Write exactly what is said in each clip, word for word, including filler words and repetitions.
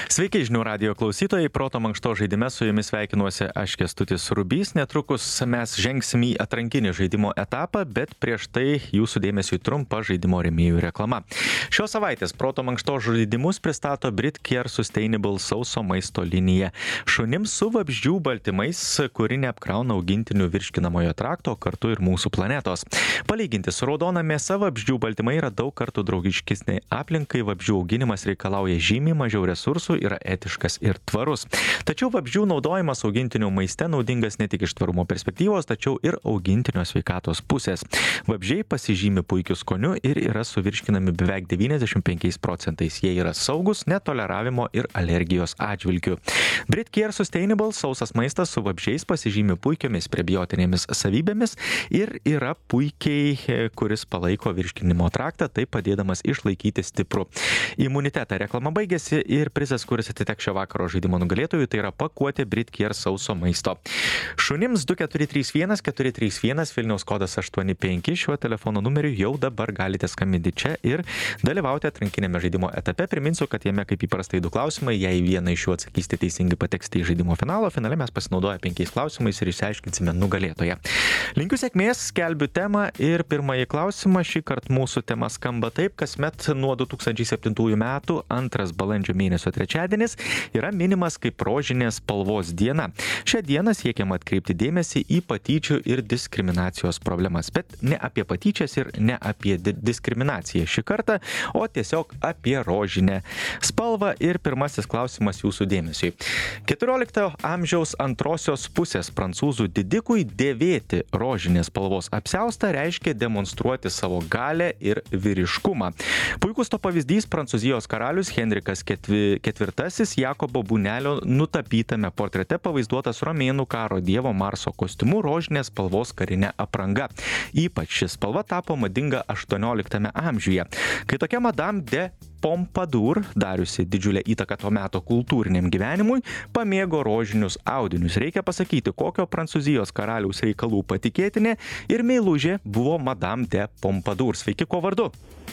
Sveiki žinių radijo klausytojai, proto mankšto žaidime su jumis sveikinuosi aš Kęstutis Rubys. Netrukus mes žengsim į atrankinį žaidimo etapą, bet prieš tai jūsų dėmesiui trumpa žaidimo rėmėjų reklama. Šios savaitės proto mankšto žaidimus pristato Brit Care Sustainable sauso maisto linija. Šunims su vabzdžių baltymais, kuri neapkrauna augintinių virškinamojo trakto, kartu ir mūsų planetos. Palyginti su raudona mėsa, vabzdžių baltymai yra daug kartų draugiškesni aplinkai, vabzdžių auginimas reikalauja žymiai mažiau resursų, yra etiškas ir tvarus. Tačiau vabzdžių naudojimas augintinių maiste naudingas ne tik iš tvarumo perspektyvos, tačiau ir augintinio sveikatos pusės. Vabzdžiai pasižymi puikiu skoniu ir yra suvirškinami beveik devyniasdešimt penkiais procentais. Jie yra saugus netoleravimo ir alergijos atžvilgiu. Brit Care Sustainable sausas maistas su vabzdžiais pasižymi puikiomis prebiotinėmis savybėmis ir yra puikiai, kuris palaiko virškinimo traktą, taip padėdamas išlaikyti stiprų imunitetą. Reklama baigėsi ir prizas, kuris atiteks šio vakaro žaidimo nugalėtojui, tai yra pakuotė Brit Care sauso maisto. Šunims du keturi trys vienas keturi trys vienas, Vilniaus kodas aštuoni penki, šiuo telefono numeriu jau dabar galite skambinti čia ir dalyvauti atrankinėme žaidimo etape. Priminsiu, kad jame kaip įprastai du klausimai, jei vieną iš jų atsakysite teisingai, pateksite į žaidimo finalo. Finale mes pasinaudoję penkiais klausimais ir išsiaiškinsime nugalėtoją. Linkiu sėkmės, skelbiu temą ir pirmąjį klausimą. Šį kartą mūsų tema skamba taip: kasmet nuo du tūkstančiai septintųjų metų antras balandžio mėnesio trečiadienis yra minimas kaip rožinės spalvos diena. Šią dieną siekiama atkreipti dėmesį į patyčių ir diskriminacijos problemas, bet ne apie patyčias ir ne apie di- diskriminaciją šį kartą, o tiesiog apie rožinę spalvą. Ir pirmasis klausimas jūsų dėmesiui. keturioliktojo amžiaus antrosios pusės prancūzų didikui dėvėti rožinės spalvos apsiaustą reiškia demonstruoti savo galią ir vyriškumą. Puikus to pavyzdys Prancūzijos karalius Henrikas ketvirtasis Jakobo Bunelio nutapytame portrete pavaizduotas romėnų karo dievo Marso kostiumu rožinės spalvos karinė apranga. Ypač ši spalva tapo madinga aštuonioliktame amžiuje, kai tokia Madame de Pompadour, dariusi didžiulę įtaką to meto kultūriniam gyvenimui, pamėgo rožinius audinius. Reikia pasakyti, kokio Prancūzijos karaliaus reikalų patikėtinė ir meilužė buvo Madame de Pompadour. Sveiki, kuo vardu?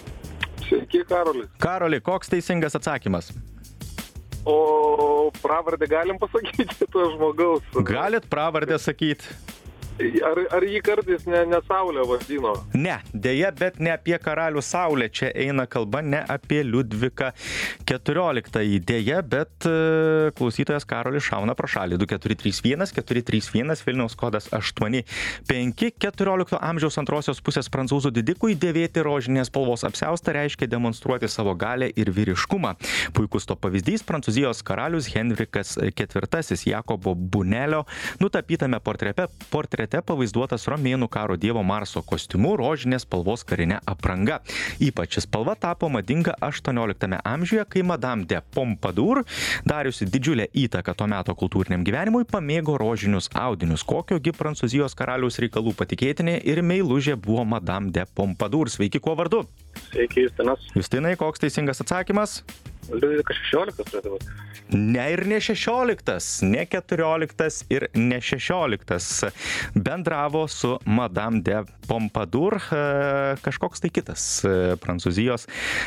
Sveiki, Karolis. Karoli, koks teisingas atsakymas? O pravardę galim pasakyti to žmogaus? Galit pravardę sakyti? Ar, ar jį kartais ne, ne Saulė vadino? Ne, dėja, bet ne apie karalių Saulę. Čia eina kalba ne apie Liudviką keturioliktąjį. Dėja, bet uh, klausytojas Karolis šauna pro šalį. du keturi trys vienas keturi trys vienas, Vilniaus kodas aštuoni penki. keturioliktojo amžiaus antrosios pusės prancūzų didikui dėvėti rožinės spalvos apsiaustą reiškia demonstruoti savo galią ir vyriškumą. Puikus to pavyzdys Prancūzijos karalius Henrikas ketvirtasis Jakobo Bunelio nutapytame portrete, portrete pavaizduotas romėnų karo dievo Marso kostiumu rožinės spalvos karinė apranga. Ypač ši spalva tapo madinga aštuonioliktame amžiuje, kai Madame de Pompadour, dariusi didžiulę įtaką to meto kultūriniam gyvenimui, pamėgo rožinius audinius. Kokiogi Prancūzijos karaliaus reikalų patikėtinė ir meilužė buvo Madame de Pompadour. Sveiki, kuo vardu? Sveiki, Justinas. Justinai, koks teisingas atsakymas? Liudvikas šešioliktas turėtų būti. Ne ir ne šešioliktas, ne keturioliktas ir ne šešioliktas. Bendravo su Madame de Pompadour kažkoks tai kitas Prancūzijos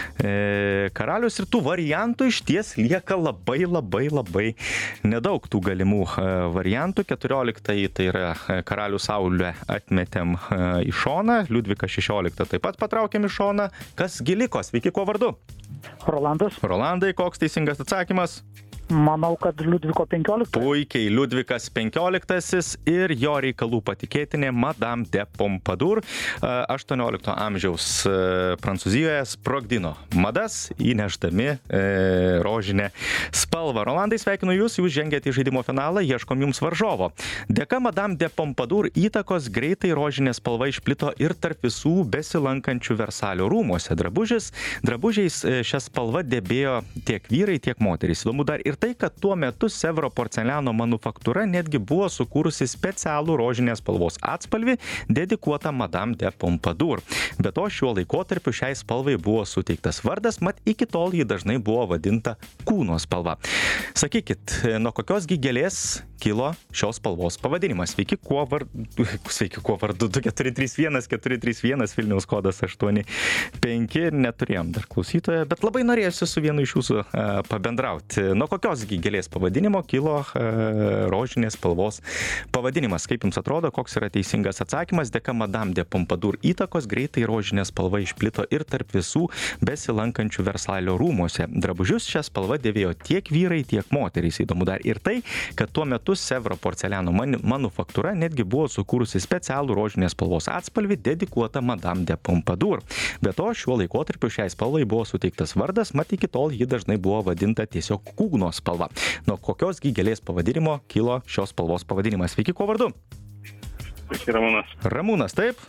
karalius ir tų variantų iš ties lieka labai labai labai nedaug tų galimų variantų. keturioliktąjį tai yra karalių Saulę atmetėm į šoną, Liudviką šešioliktą taip pat patraukėm į šoną. Kas gi liko? Sveiki, kuo vardu? Rolandas. Rolandai, koks teisingas atsakymas? Manau, kad Liudviko penkioliktas. Puikiai, Liudvikas penkioliktasis ir jo reikalų patikėtinė Madame de Pompadour aštuonioliktojo amžiaus Prancūzijoje sprogdino madas, įnešdami e, rožinę spalvą. Rolandai, sveikinu jūs, jūs žengėte į žaidimo finalą, ieškom jums varžovo. Dėka Madame de Pompadour įtakos greitai rožinė spalva išplito ir tarp visų besilankančių Versalio rūmuose. Drabužis, drabužiais šią spalvą dėbėjo tiek vyrai, tiek moterys. Įdomu dar ir tai, kad tuo metu Sevro porceliano manufaktūra netgi buvo sukūrusi specialų rožinės spalvos atspalvį, dedikuotą Madame de Pompadour. Be to, šiuo laikotarpiu šiai spalvai buvo suteiktas vardas, mat iki tol ji dažnai buvo vadinta kūno spalva. Sakykit, nuo kokios gi gėlės kilo šios spalvos pavadinimas? Sveiki, kuo vardu? Sveiki, kuo vardu? du keturi trys vienas keturi trys vienas Vilniaus kodas aštuoni penki. Neturėjom dar klausytoją, bet labai norėjusi su vienu iš jūsų uh, pabendrauti. Nuo kokios gi gėlės pavadinimo kilo uh, rožinės spalvos pavadinimas? Kaip jums atrodo, koks yra teisingas atsakymas? Dėka Madame de Pompadour įtakos greitai rožinė spalva išplito ir tarp visų besilankančių Versalio rūmuose. Drabužius šią spalvą dėvėjo tiek vyrai, tiek moterys. Įdomu dar ir tai, kad tuo metu Sevro porceliano man- manufaktūra netgi buvo sukūrusi specialų rožinės spalvos atspalvį dedikuotą Madame de Pompadour. Be to, šiuo laikotarpiu šiai spalvai buvo suteiktas vardas, mat iki tol ji dažnai buvo vadinta tiesiog kūno spalva. Nuo kokios gi gėlės pavadinimo kilo šios spalvos pavadinimas? Sveiki, kuo vardu? Sveiki, Ramūnas. Ramūnas, taip?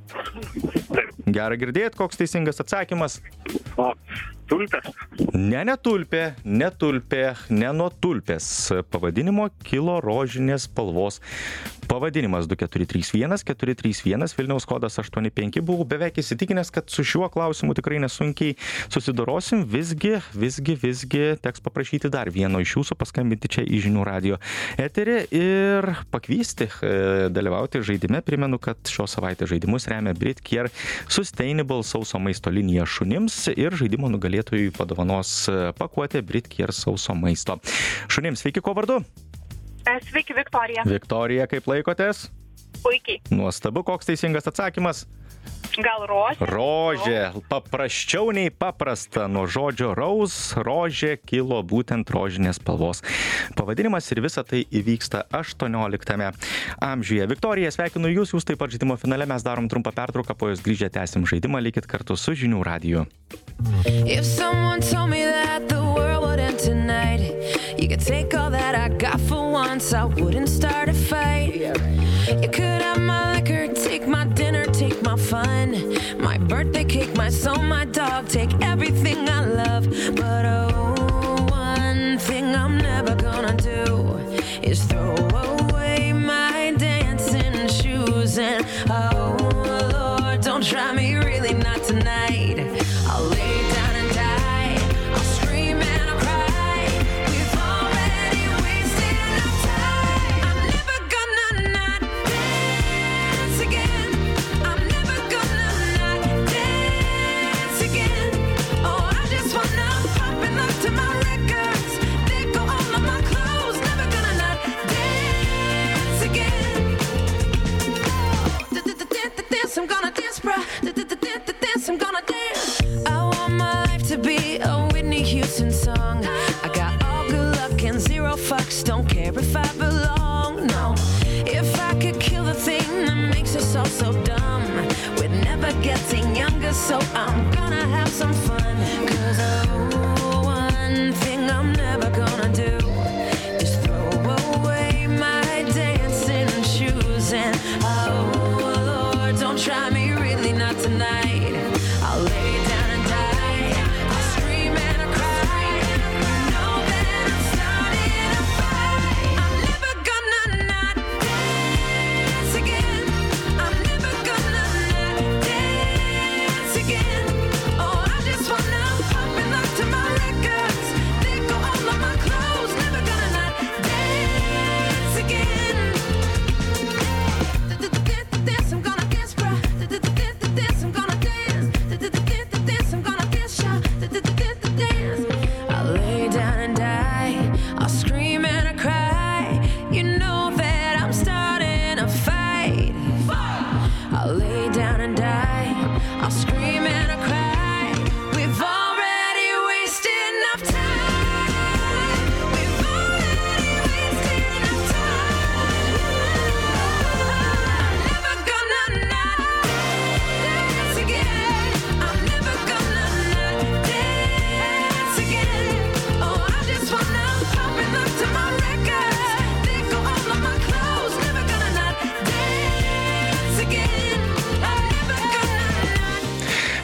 Taip. Gera girdėti, koks teisingas atsakymas? O, tulpės. Ne, ne tulpė, ne tulpė, ne nuo tulpės pavadinimo kilo rožinės spalvos pavadinimas. Du keturi trys vienas keturi trys vienas Vilniaus kodas aštuoni penki. Buvau beveik įsitikinęs, kad su šiuo klausimu tikrai nesunkiai susidorosim. Visgi, visgi, visgi teks paprašyti dar vieno iš jūsų paskambinti čia į Žinių radijo eterį ir pakviesti dalyvauti žaidime. Primenu, kad šios savaitės žaidimus remia Britcare Sustainable sauso maisto linija šunims ir žaidimo nugalėtojui padovanos pakuotę Britcare sauso maisto šunims. Sveiki, kuo vardu? Sveiki, Viktorija. Viktorija, kaip laikotės? Puikiai. Nuostabu, koks teisingas atsakymas? Gal rožė? Rožė. Paprasčiau nei paprasta. Nuo žodžio rose, rožė kilo būtent rožinės spalvos pavadinimas ir visa tai įvyksta aštuonioliktame amžiuje. Viktorija, sveikinu jūs, jūs taip pat žaidimo finale. Mes darom trumpą pertrauką, po jos grįžę tęsim žaidimą. Likit kartu su Žinių radiju. If someone told me that the world would end tonight, you could take all that I got for once, I wouldn't start a fight. You could have my liquor, take my dinner, take my fun, my birthday cake, my soul, my dog, take everything I love. But oh, one thing I'm never gonna do is throw away my dancing shoes. And oh Lord, don't try me, really not tonight. I'll lay down and die, I'll scream and I'll cry. We've already wasted enough time. I'm never gonna not dance again. I'm never gonna not dance again. Oh, I just wanna pop in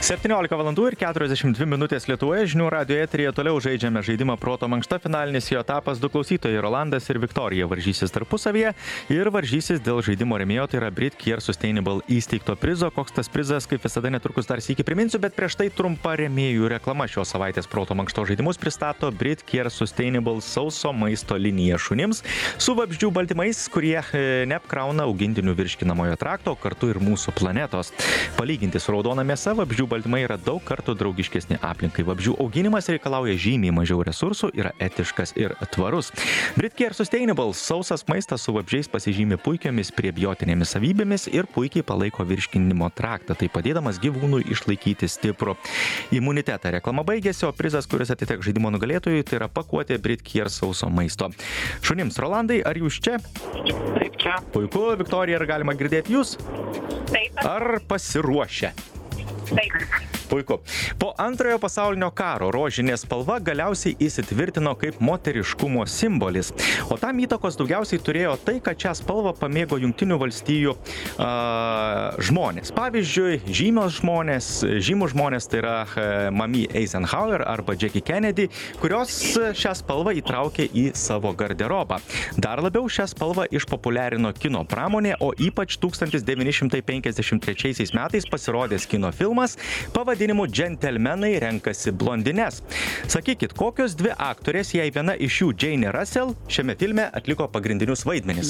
septyniolika valandų ir keturiasdešimt dvi minutės Lietuvoje. Žinių radijo eteryje toliau žaidžiame žaidimą Proto mankšta. Finalinis jo etapas. Du klausytojai Rolandas ir Viktorija varžysis tarpusavyje ir varžysis dėl žaidimo rėmėjo, tai yra Britcare Sustainable įsteigto prizo. Koks tas prizas, kaip visada netrukus dar sykį priminsiu, bet prieš tai trumpa rėmėjų reklama. Šios savaitės Proto mankšto žaidimus pristato Britcare Sustainable sauso maisto linija šunims su vabzdžių baltymais, kurie neapkrauna augintinių virškinamojo trakto, kartu ir mūsų planetos. Palyginti su raudona mėsa, vabzdžių baltymai yra daug kartų draugiškesni aplinkai. Vabzdžių auginimas reikalauja žymiai mažiau resursų, yra etiškas ir tvarus. Britcare Sustainable sausas maistas su vabzdžiais pasižymi puikiomis prebiotinėmis savybėmis ir puikiai palaiko virškinimo traktą, tai padėdamas gyvūnui išlaikyti stiprų imunitetą. Reklama baigėsi, o prizas, kuris atiteks žaidimo nugalėtojui, tai yra pakuotė Britcare sauso maisto. Šunims, Rolandai, ar jūs čia? Taip, čia. Puiku, Viktorija, ar galima girdėti jūs? Taip. Ar pasiruošę? Taip. Puiku. Po antrojo pasaulinio karo rožinė spalva galiausiai įsitvirtino kaip moteriškumo simbolis. O tam įtakos daugiausiai turėjo tai, kad šią spalvą pamėgo Jungtinių valstijų a, žmonės. Pavyzdžiui, žymios žmonės, žymų žmonės, tai yra a, Mami Eisenhower arba Jackie Kennedy, kurios šią spalvą įtraukė į savo garderobą. Dar labiau šią spalvą išpopuliarino kino pramonė, o ypač tūkstantis devyni šimtai penkiasdešimt trečiaisiais metais pasirodęs kino filmas pavadinimu Džentelmenai renkasi blondines. Sakykit, kokios dvi aktorės, jei viena iš jų Jane Russell, šiame filme atliko pagrindinius vaidmenis?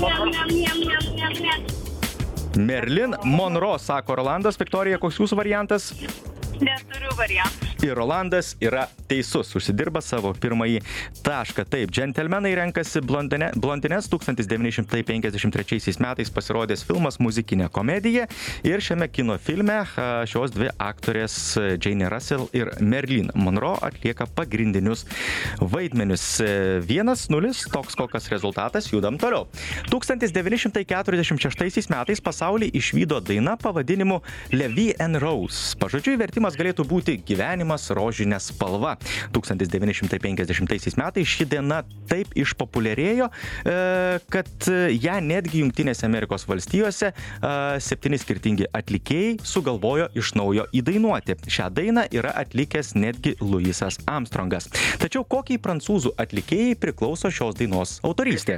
Marilyn Monroe, sako Rolandas. Viktorija, koks jūsų variantas? Neturiu variantų. Ir Rolandas yra teisus, užsidirba savo pirmąjį tašką. Taip, Džentelmenai renkasi blondine, blondines. Tūkstantis devyni šimtai penkiasdešimt trečiaisiais metais pasirodęs filmas muzikinė komedija. Ir šiame kino filme šios dvi aktorės Jane Russell ir Marilyn Monroe atlieka pagrindinius vaidmenius. Vienas nulis, toks kol kas rezultatas, judam toliau. Tūkstantis devyni šimtai keturiasdešimt šeštaisiais metais pasaulį išvydo daina pavadinimu Levi and Rose. Pažodžiui, vertimas galėtų būti gyvenimas rožinė spalva. Tūkstantis devyni šimtai penkiasdešimtaisiais metais ši daina taip išpopuliarėjo, kad ją netgi Jungtinėse Amerikos valstijose septyni skirtingi atlikėjai sugalvojo iš naujo įdainuoti. Šią dainą yra atlikęs netgi Louisas Armstrongas. Tačiau kokiai prancūzų atlikėjai priklauso šios dainos autorystė?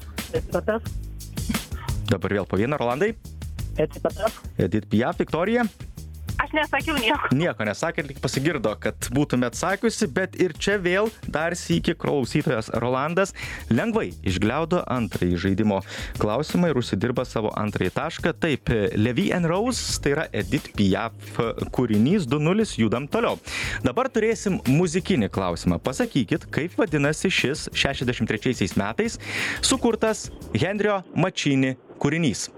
Dabar vėl po vieną, Rolandai. Edith Piaf, Viktorija. Aš nesakiau nieko. Nieko nesakėt, tik pasigirdo, kad būtumėt sakiusi, bet ir čia vėl dar sykį klausytojas Rolandas lengvai išgliaudo antrąjį žaidimo klausimą ir užsidirba savo antrąjį tašką. Taip, Levi and Rose, tai yra Edith Piaf kūrinys, du nulis, judam toliau. Dabar turėsim muzikinį klausimą. Pasakykit, kaip vadinasi šis šešiasdešimt trečiaisiais metais sukurtas Henrio Mancini kūrinys.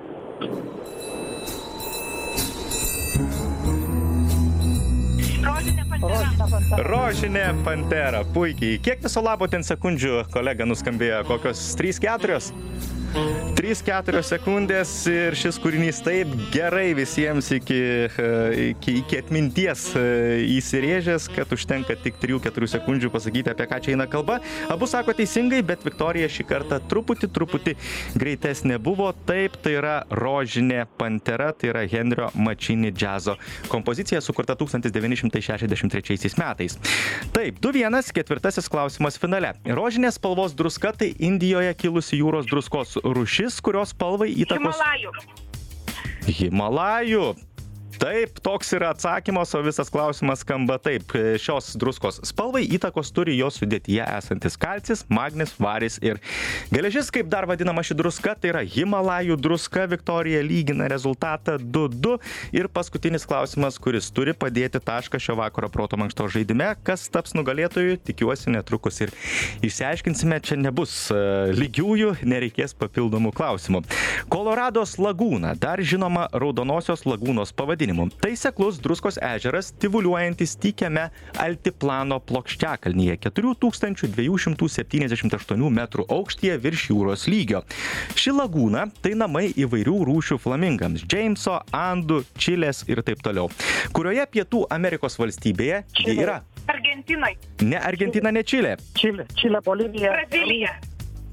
Rožinė pantera. Rožinė pantera, puikiai. Kiek viso labo ten sekundžių, kolega, nuskambėjo? Kokios trys keturios? trys keturios sekundės ir šis kūrinys taip gerai visiems iki, iki, iki atminties įsirėžęs, kad užtenka tik trijų keturių sekundžių pasakyti, apie ką čia eina kalba. Abu sako teisingai, bet Viktorija šį kartą truputį, truputį greitesnė buvo. Taip, tai yra Rožinė pantera, tai yra Henrio Mancini džiazo kompozicija, sukurta tūkstantis devyni šimtai šešiasdešimt trečiaisiais metais. Taip, du vienas, ketvirtasis klausimas finale. Rožinės spalvos druska tai Indijoje kilusi jūros druskos rūšis, kurios spalvai įtakos... Himalajų. Himalajų. Taip, toks yra atsakymas, o visas klausimas skamba taip. Šios druskos spalvai įtakos turi jos sudėtyje esantis kalcis, magnis, varis ir geležis. Kaip dar vadinama ši druska, tai yra Himalajų druska. Viktorija lygina rezultatą du du. Ir paskutinis klausimas, kuris turi padėti tašką šio vakaro Proto mankšto žaidime. Kas taps nugalėtojų, tikiuosi netrukus ir išsiaiškinsime. Čia nebus lygiųjų, nereikės papildomų klausimų. Kolorados lagūna, dar žinoma Raudonosios lagūnos pavadinimu. Tai seklus druskos ežeras, tyvuliuojantis tykiame altiplano plokščiakalnyje keturi tūkstančiai du šimtai septyniasdešimt aštuoni metrų aukštyje virš jūros lygio. Ši lagūna tai namai įvairių rūšių flamingams, Džeimso, Andų, Čilės ir taip toliau. Kurioje Pietų Amerikos valstybėje ji yra? Argentinai. Ne Argentina, ne Čilė. Čilė, Čilė, Bolivija. Brazilija.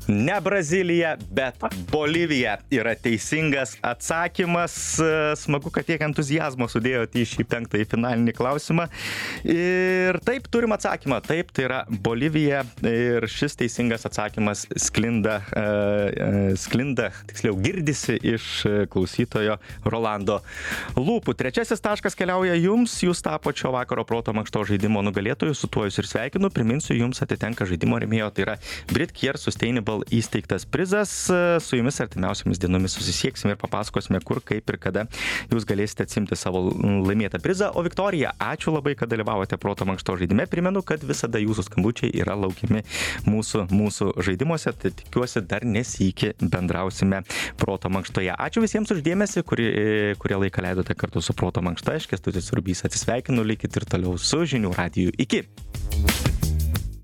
Ne Brazilija, bet Bolivija yra teisingas atsakymas. Smagu, kad tiek entuzijazmo sudėjote į šį penktąjį finalinį klausimą. Ir taip, turim atsakymą. Taip, tai yra Bolivija ir šis teisingas atsakymas sklinda, sklinda, tiksliau girdisi iš klausytojo Rolando lūpų. Trečiasis taškas keliauja jums. Jūs tapo šio vakaro proto mankšto žaidimo nugalėtojų. Su tuo jūs ir sveikinu. Priminsiu, jums atitenka žaidimo rėmėjo. Tai yra BritCare Sustainable įsteigtas prizas. Su jumis artimiausiamis dienomis susisieksime ir papasakosime, kur, kaip ir kada jūs galėsite atsimti savo laimėtą prizą. O Viktorija, ačiū labai, kad dalyvavote proto mankšto žaidime. Primenu, kad visada jūsų skambučiai yra laukiami mūsų, mūsų žaidimuose. Tai tikiuosi, dar nesykį bendrausime proto mankštoje. Ačiū visiems už dėmesį, kurį, kurį laiką leidote kartu su proto mankšta. Aš Kęstutis Urbys atsisveikinu, likit ir toliau su Žinių radiju. Iki!